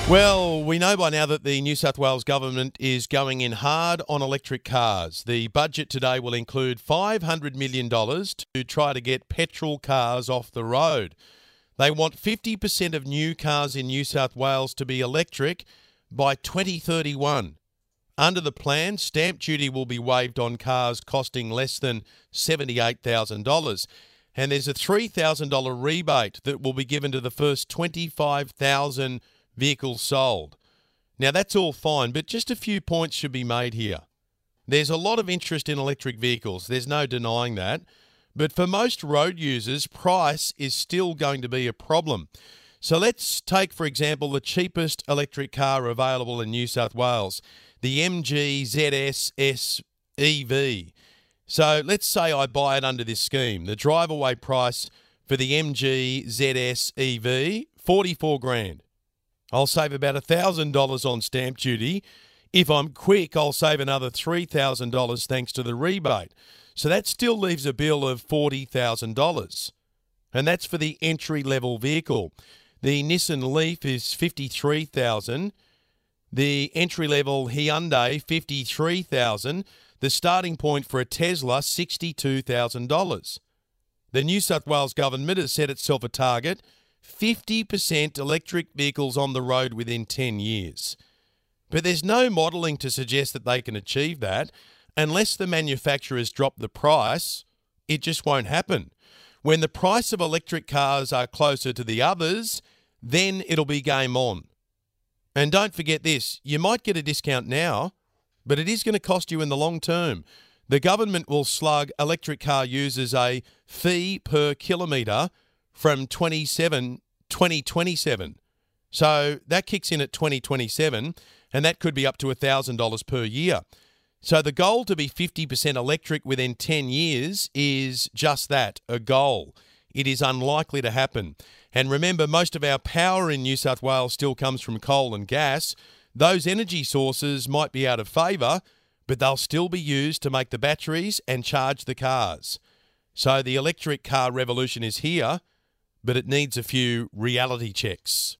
Well, we know by now that the New South Wales government is going in hard on electric cars. The budget today will include $500 million to try to get petrol cars off the road. They want 50% of new cars in New South Wales to be electric by 2031. Under the plan, stamp duty will be waived on cars costing less than $78,000. And there's a $3,000 rebate that will be given to the first 25,000 vehicles sold. Now, that's all fine, but just a few points should be made here. There's a lot of interest in electric vehicles. There's no denying that. But for most road users, price is still going to be a problem. So let's take, for example, the cheapest electric car available in New South Wales, the MG ZS EV. So let's say I buy it under this scheme. The drive-away price for the MG ZS EV, $44,000. I'll save about $1,000 on stamp duty. If I'm quick, I'll save another $3,000 thanks to the rebate. So that still leaves a bill of $40,000. And that's for the entry-level vehicle. The Nissan Leaf is $53,000. The entry-level Hyundai, $53,000. The starting point for a Tesla, $62,000. The New South Wales government has set itself a target 50% electric vehicles on the road within 10 years. But there's no modelling to suggest that they can achieve that. Unless the manufacturers drop the price, it just won't happen. When the price of electric cars are closer to the others, then it'll be game on. And don't forget this, you might get a discount now, but it is going to cost you in the long term. The government will slug electric car users a fee per kilometre from 2027. So that kicks in at 2027, and that could be up to $1,000 per year. So the goal to be 50% electric within 10 years is just that, a goal. It is unlikely to happen. And remember, most of our power in New South Wales still comes from coal and gas. Those energy sources might be out of favour, but they'll still be used to make the batteries and charge the cars. So the electric car revolution is here, but it needs a few reality checks.